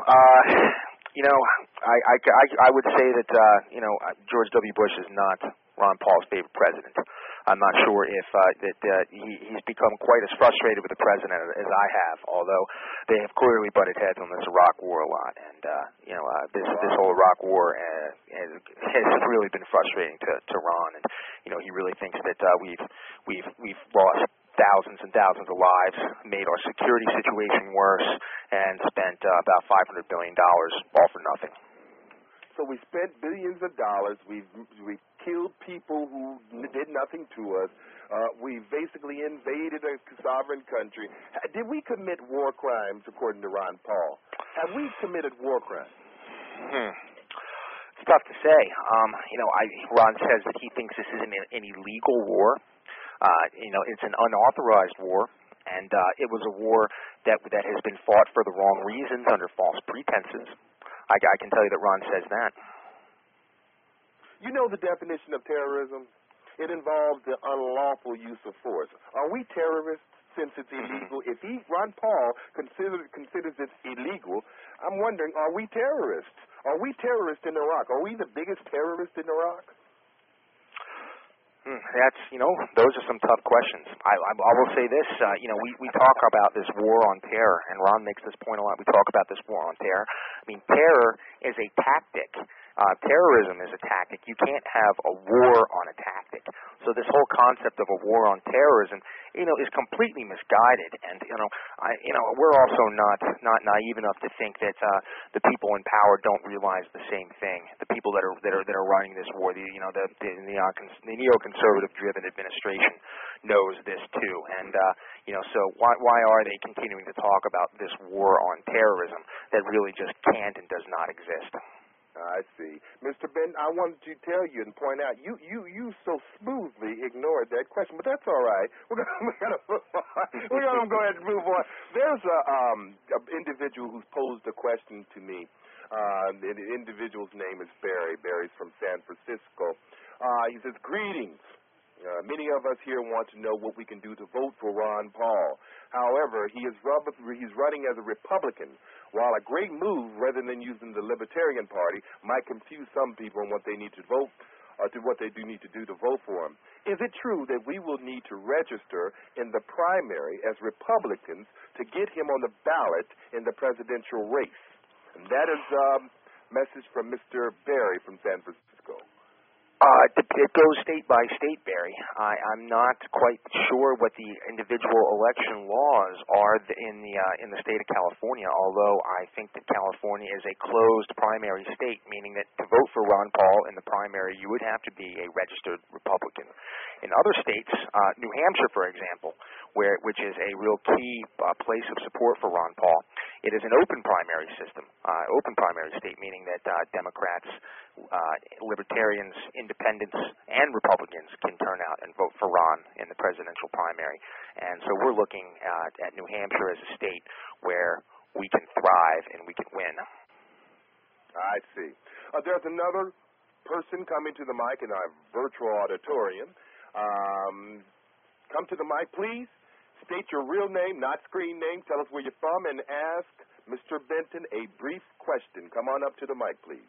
I would say that George W. Bush is not Ron Paul's favorite president. I'm not sure if he's become quite as frustrated with the president as I have, although they have clearly butted heads on this Iraq War a lot, and this whole Iraq War has really been frustrating to Ron, and he really thinks that we've lost thousands and thousands of lives, made our security situation worse, and spent about $500 billion all for nothing. So we spent billions of dollars. We've killed people who did nothing to us. We basically invaded a sovereign country. Did we commit war crimes, according to Ron Paul? Have we committed war crimes? It's tough to say. Ron says that he thinks this isn't an illegal war. It's an unauthorized war, and it was a war that has been fought for the wrong reasons under false pretenses. I can tell you that Ron says that. You know the definition of terrorism? It involves the unlawful use of force. Are we terrorists since it's illegal? If Ron Paul considers it illegal, I'm wondering, are we terrorists? Are we terrorists in Iraq? Are we the biggest terrorists in Iraq? That's, those are some tough questions. I will say this, we talk about this war on terror, and Ron makes this point a lot. We talk about this war on terror. I mean, terror is a tactic terrorism is a tactic. You can't have a war on a tactic. So this whole concept of a war on terrorism, is completely misguided. And we're also not naive enough to think that the people in power don't realize the same thing. The people that are running this war, the neoconservative-driven administration, knows this too. And so why are they continuing to talk about this war on terrorism that really just can't and does not exist? I see. Mr. Benton, I wanted to tell you and point out, you so smoothly ignored that question, but that's all right. We're gonna go ahead and move on. There's an individual who's posed a question to me. The individual's name is Barry. Barry's from San Francisco. He says, greetings. Many of us here want to know what we can do to vote for Ron Paul. However, he's running as a Republican. While a great move, rather than using the Libertarian Party, might confuse some people on what they need to vote, to what they do need to do to vote for him. Is it true that we will need to register in the primary as Republicans to get him on the ballot in the presidential race? And that is a message from Mr. Barry from San Francisco. It goes state by state, Barry. I'm not quite sure what the individual election laws are in the state of California, although I think that California is a closed primary state, meaning that to vote for Ron Paul in the primary, you would have to be a registered Republican. In other states, New Hampshire, for example, which is a real key place of support for Ron Paul, it is an open primary system, open primary state, meaning that Democrats, Libertarians, Independents, and Republicans can turn out and vote for Ron in the presidential primary. And so we're looking at New Hampshire as a state where we can thrive and we can win. I see. There's another person coming to the mic in our virtual auditorium. Come to the mic, please. State your real name, not screen name. Tell us where you're from and ask Mr. Benton a brief question. Come on up to the mic, please.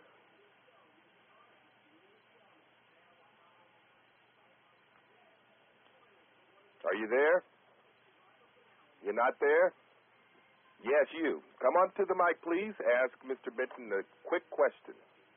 Are you there? You're not there? Yes, you. Come on to the mic, please. Ask Mr. Benton a quick question.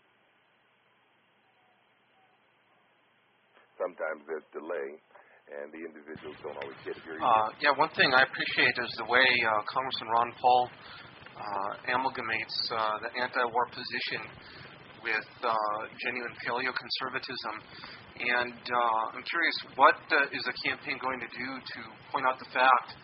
Sometimes there's delay, and the individuals don't always get it. One thing I appreciate is the way Congressman Ron Paul amalgamates the anti-war position with genuine paleoconservatism. And I'm curious, what is the campaign going to do to point out the fact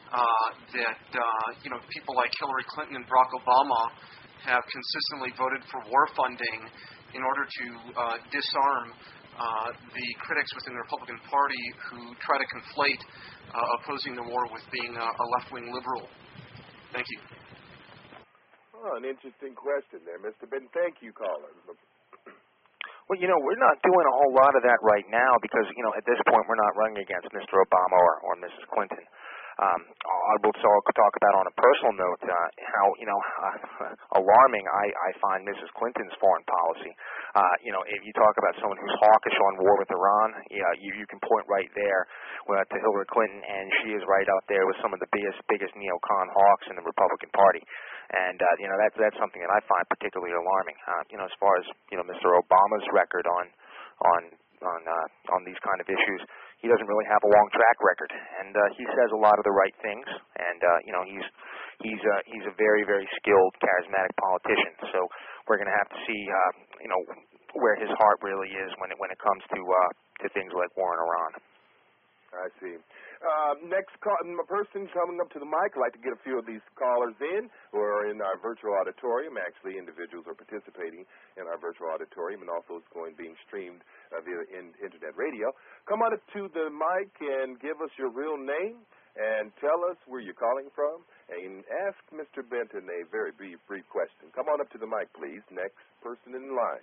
that people like Hillary Clinton and Barack Obama have consistently voted for war funding in order to disarm the critics within the Republican Party who try to conflate opposing the war with being a left-wing liberal? Thank you. Oh, an interesting question there, Mr. Ben. Thank you, caller. Well, we're not doing a whole lot of that right now because, at this point we're not running against Mr. Obama or Mrs. Clinton. I will talk about on a personal note how alarming I find Mrs. Clinton's foreign policy. If you talk about someone who's hawkish on war with Iran, you can point right there to Hillary Clinton, and she is right out there with some of the biggest neocon hawks in the Republican Party. And that's something that I find particularly alarming. As far as Mr. Obama's record on these kind of issues, he doesn't really have a long track record, and he says a lot of the right things. And he's a very, very skilled, charismatic politician. So we're going to have to see where his heart really is when it comes to things like war in Iran. I see. Next person coming up to the mic. I'd like to get a few of these callers in who are in our virtual auditorium. Actually, individuals are participating in our virtual auditorium, and also it's being streamed via internet radio. Come on up to the mic and give us your real name and tell us where you're calling from, and ask Mr. Benton a very brief question. Come on up to the mic, please. Next person in line.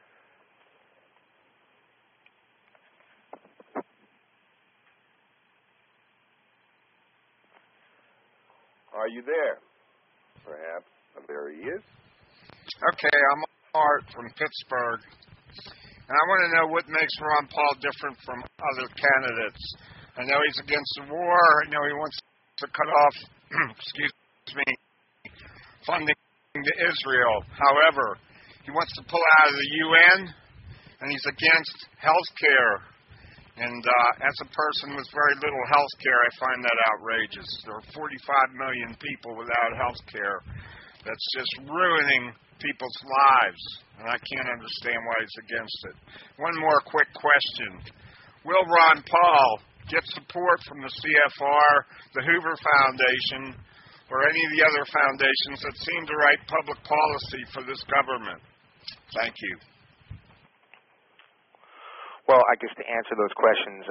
Are you there? Perhaps. There he is. Okay, I'm Art from Pittsburgh. And I want to know what makes Ron Paul different from other candidates. I know he's against the war. I know he wants to cut off, funding to Israel. However, He wants to pull out of the UN, and he's against health care. And as a person with very little health care, I find that outrageous. There are 45 million people without health care. That's just ruining people's lives, and I can't understand why he's against it. One more quick question. Will Ron Paul get support from the CFR, the Hoover Foundation, or any of the other foundations that seem to write public policy for this government? Thank you. Well, I guess to answer those questions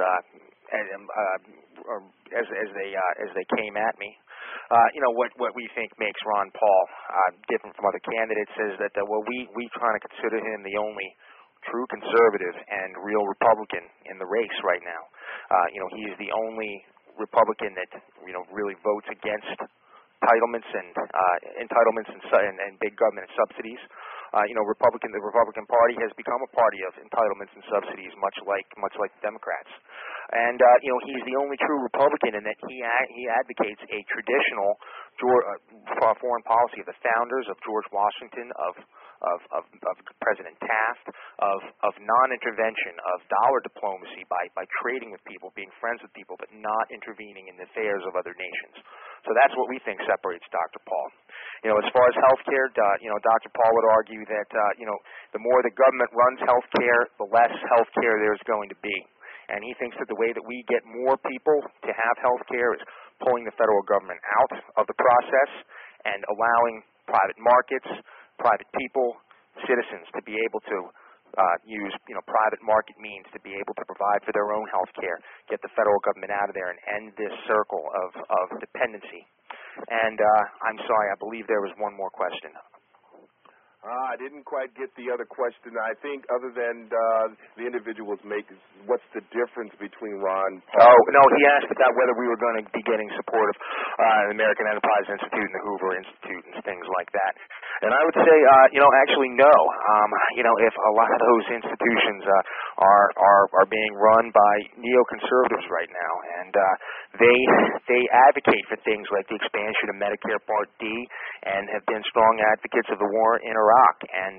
as they came at me, what we think makes Ron Paul different from other candidates is that we try to consider him the only true conservative and real Republican in the race right now. He's the only Republican that really votes against entitlements and big government subsidies. The Republican Party has become a party of entitlements and subsidies, much like Democrats. And he's the only true Republican in that he advocates a traditional foreign policy of the founders, of George Washington, of President Taft, of non-intervention, of dollar diplomacy by trading with people, being friends with people, but not intervening in the affairs of other nations. So that's what we think separates Dr. Paul. As far as health care, Dr. Paul would argue that the more the government runs health care, the less health care there's going to be. And he thinks that the way that we get more people to have health care is pulling the federal government out of the process and allowing private markets, private people, citizens to be able to use private market means to be able to provide for their own health care, get the federal government out of there, and end this circle of dependency. And I'm sorry, I believe there was one more question. I didn't quite get the other question. I think other than the individuals make, what's the difference between Ron Paul? Oh, no, he asked about whether we were going to be getting support of the American Enterprise Institute and the Hoover Institute and things like that. And I would say, actually no. If a lot of those institutions are being run by neoconservatives right now, and they advocate for things like the expansion of Medicare Part D, and have been strong advocates of the war in Iraq, and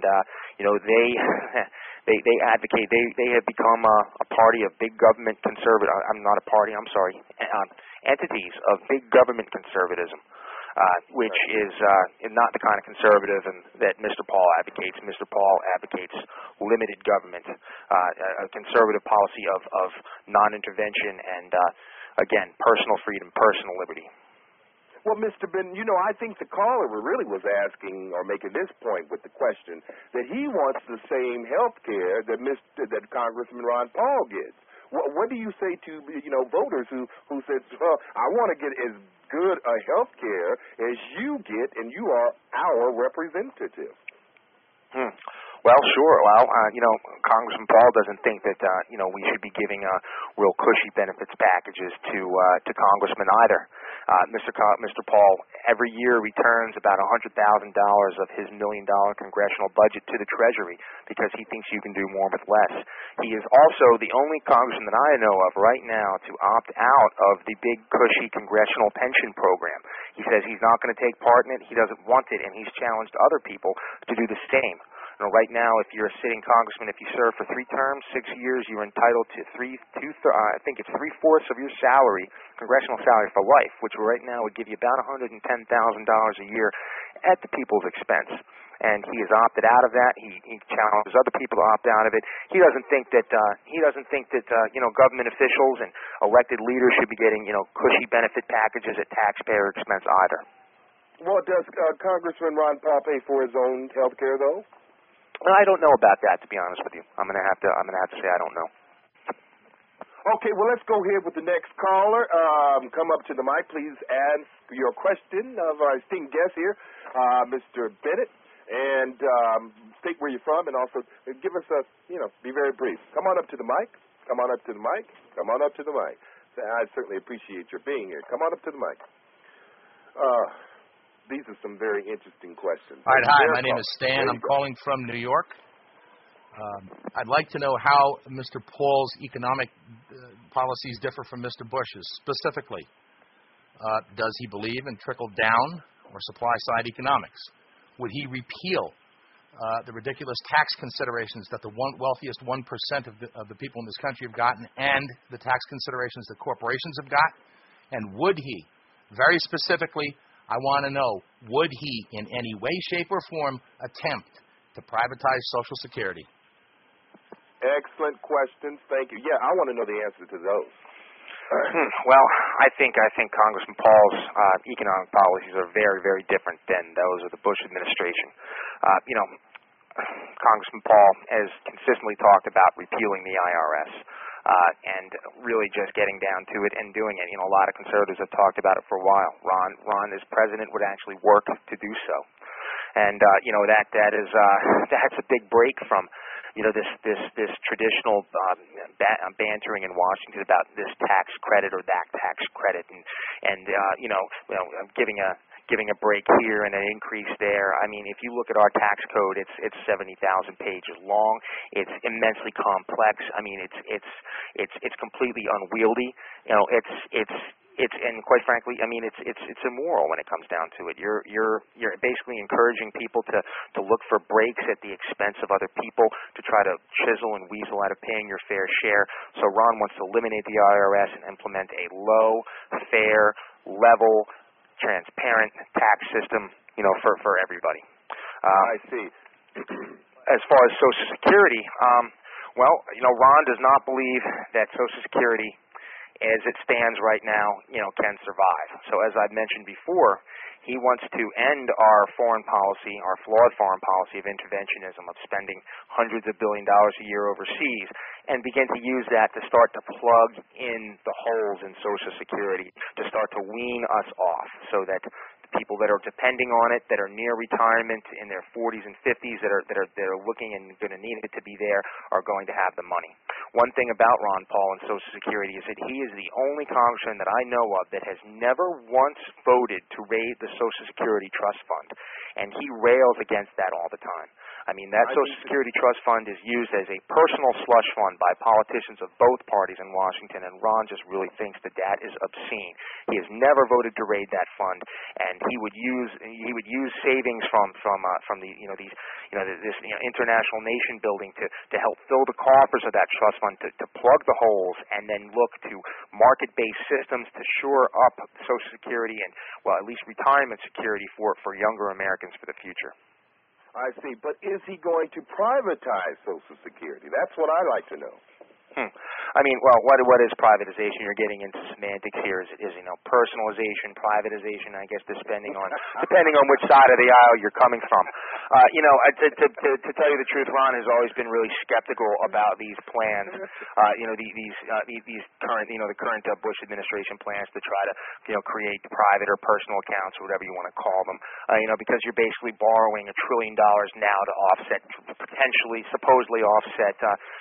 they advocate. They have become a party of big government conservative. I'm not a party. I'm sorry. Entities of big government conservatism, which is not the kind of conservative that Mr. Paul advocates. Mr. Paul advocates limited government, a conservative policy of non-intervention, and again, personal freedom, personal liberty. Well, Mr. Ben, I think the caller really was asking or making this point with the question that he wants the same health care that Congressman Ron Paul gets. What do you say to voters who says, well, I want to get as good a health care as you get, and you are our representative? Well, sure. Well, Congressman Paul doesn't think that we should be giving real cushy benefits packages to congressmen either. Mr. Paul every year returns about $100,000 of his $1 million congressional budget to the Treasury because he thinks you can do more with less. He is also the only congressman that I know of right now to opt out of the big cushy congressional pension program. He says he's not going to take part in it. He doesn't want it, and he's challenged other people to do the same. Right now, if you're a sitting congressman, if you serve for 3 terms, 6 years, you're entitled to I think it's 3/4 of your salary, congressional salary for life, which right now would give you about $110,000 a year at the people's expense. And he has opted out of that. He challenges other people to opt out of it. He doesn't think that government officials and elected leaders should be getting cushy benefit packages at taxpayer expense either. Well, does Congressman Ron Paul pay for his own health care though? I don't know about that, to be honest with you. I'm gonna have to say I don't know. Okay, well, let's go ahead with the next caller. Come up to the mic, please. Ask your question of our esteemed guest here, Mr. Bennett, and state where you're from, and also give us be very brief. Come on up to the mic. Come on up to the mic. Come on up to the mic. I certainly appreciate your being here. Come on up to the mic. These are some very interesting questions. All right, hi, my name is Stan. I'm calling from New York. I'd like to know how Mr. Paul's economic policies differ from Mr. Bush's. Specifically, does he believe in trickle-down or supply-side economics? Would he repeal the ridiculous tax considerations that the wealthiest 1% of the people in this country have gotten, and the tax considerations that corporations have got? And would he, very specifically, I want to know, would he in any way, shape, or form attempt to privatize Social Security? Excellent questions. Thank you. Yeah, I want to know the answer to those. Well, I think Congressman Paul's economic policies are very, very different than those of the Bush administration. Congressman Paul has consistently talked about repealing the IRS and really just getting down to it and doing it. A lot of conservatives have talked about it for a while. Ron, as president, would actually work to do so, and that's a big break from this traditional bantering in Washington about this tax credit or that tax credit, and giving a break here and an increase there. I mean, if you look at our tax code, it's 70,000 pages long. It's immensely complex. I mean, it's completely unwieldy. And quite frankly, I mean, it's immoral when it comes down to it. You're basically encouraging people to look for breaks at the expense of other people, to try to chisel and weasel out of paying your fair share. So Ron wants to eliminate the IRS and implement a low, fair, level, transparent tax system, for everybody. I see. As far as Social Security, Ron does not believe that Social Security, as it stands right now, can survive. So as I've mentioned before, he wants to end our foreign policy, our flawed foreign policy of interventionism, of spending hundreds of $billions a year overseas, and begin to use that to start to plug in the holes in Social Security, to start to wean us off, so that the people that are depending on it, that are near retirement in their 40s and 50s, that are looking and going to need it to be there, are going to have the money. One thing about Ron Paul and Social Security is that he is the only congressman that I know of that has never once voted to raise the Social Security Trust Fund, and he rails against that all the time. I mean, that Social Security Trust Fund is used as a personal slush fund by politicians of both parties in Washington, and Ron just really thinks that is obscene. He has never voted to raid that fund, and he would use savings from this international nation building to help fill the coffers of that trust fund, to plug the holes, and then look to market-based systems to shore up Social Security and, at least retirement security for younger Americans for the future. I see. But is he going to privatize Social Security? That's what I'd like to know. I mean, what is privatization? You're getting into semantics here. Is personalization, privatization? I guess depending on which side of the aisle you're coming from. To tell you the truth, Ron has always been really skeptical about these plans. These current, the current Bush administration plans to try to, create private or personal accounts or whatever you want to call them. Because you're basically borrowing $1 trillion now to supposedly offset,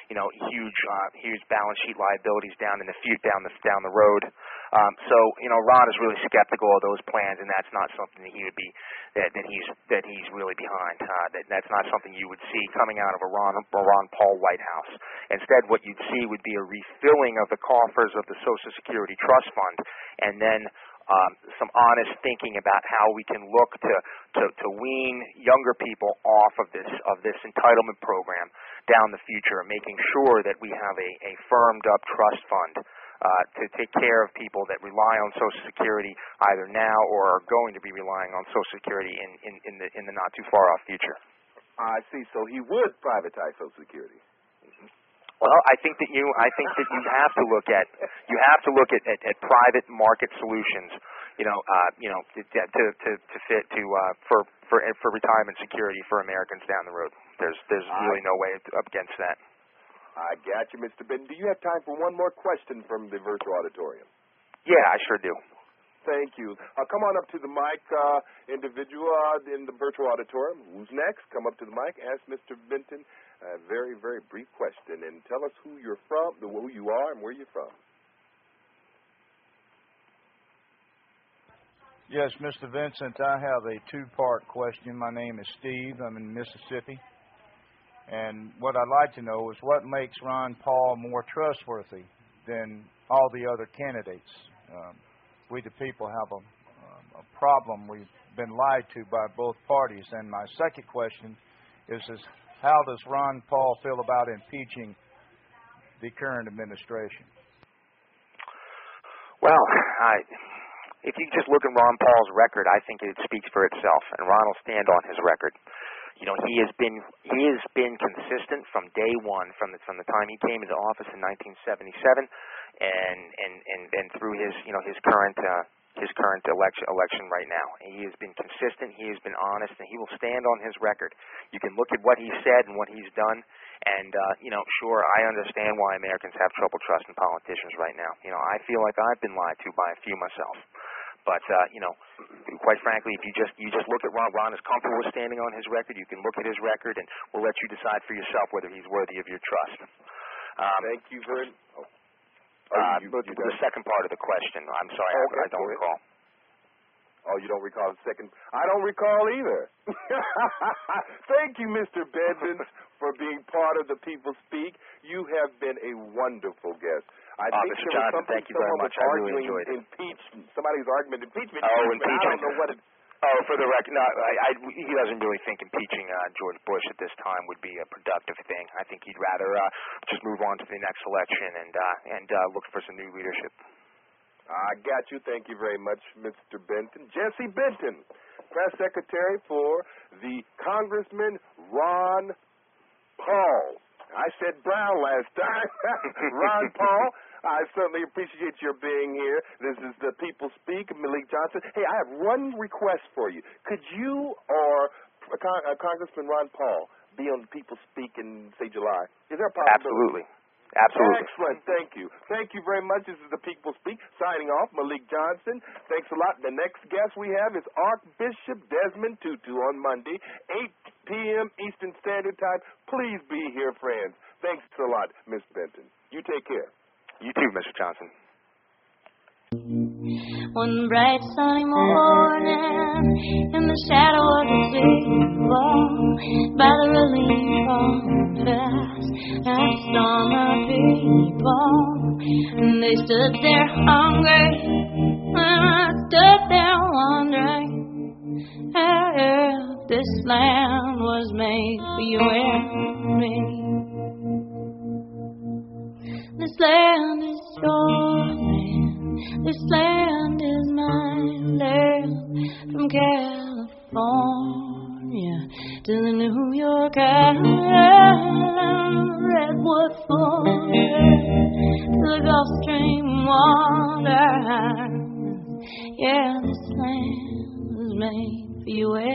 huge balance sheet liabilities down the road. So Ron is really skeptical of those plans, and that's not something that he would be that he's really behind. That's not something you would see coming out of a Ron Paul White House. Instead, what you'd see would be a refilling of the coffers of the Social Security Trust Fund, and then some honest thinking about how we can look to wean younger people off of this entitlement program down the future, making sure that we have a firmed up trust fund to take care of people that rely on Social Security either now or are going to be relying on Social Security in the not too far off future. I see. So he would privatize Social Security. Well, I think that you have to look at private market solutions, for retirement security for Americans down the road. There's really no way against that. I got you, Mr. Benton. Do you have time for one more question from the virtual auditorium? Yeah, I sure do. Thank you. Come on up to the mic, individual in the virtual auditorium. Who's next? Come up to the mic. Ask Mr. Benton a very, very brief question, and tell us who you're from, who you are, and where you're from. Yes, Mr. Vincent, I have a two-part question. My name is Steve. I'm in Mississippi. And what I'd like to know is what makes Ron Paul more trustworthy than all the other candidates? We the people have a problem. We've been lied to by both parties. And my second question is how does Ron Paul feel about impeaching the current administration? Well, if you just look at Ron Paul's record, I think it speaks for itself, and Ron will stand on his record. You know, he has been consistent from day one, from the time he came into office in 1977, and through his current election right now. He has been consistent. He has been honest, and he will stand on his record. You can look at what he said and what he's done, and sure, I understand why Americans have trouble trusting politicians right now. You know, I feel like I've been lied to by a few myself. But quite frankly, if you just look at Ron is comfortable with standing on his record. You can look at his record, and we'll let you decide for yourself whether he's worthy of your trust. Thank you very much. The second part of the question, I'm sorry, I don't recall. Oh, you don't recall the second? I don't recall either. Thank you, Mr. Benton, for being part of the People Speak. You have been a wonderful guest. I think Mr. Johnson, thank you very much. I really enjoyed it. Impeachment. Somebody's argument. Impeachment. Impeachment. I don't know what it. Oh, for the record, no, he doesn't really think impeaching George Bush at this time would be a productive thing. I think he'd rather just move on to the next election and look for some new leadership. I got you. Thank you very much, Mr. Benton. Jesse Benton, Press Secretary for the Congressman Ron Paul. I said Brown last time. Ron Paul, I certainly appreciate your being here. This is the People Speak, Malik Johnson. Hey, I have one request for you. Could you or Congressman Ron Paul be on the People Speak in, say, July? Is there a possibility? Absolutely. Excellent. Thank you. Thank you very much. This is the People Speak. Signing off, Malik Johnson. Thanks a lot. The next guest we have is Archbishop Desmond Tutu on Monday, 8 p.m. Eastern Standard Time. Please be here, friends. Thanks a lot, Miss Benton. You take care. You too, Mr. Johnson. One bright sunny morning, in the shadow of the table, by the relief office, I saw my people, and they stood there hungry, and I stood there wondering if this land was made for you and me. This land is your land. This land is my land, from California to the New York Island, Redwood Forest to the Gulf Stream water. Yeah, this land was made for you.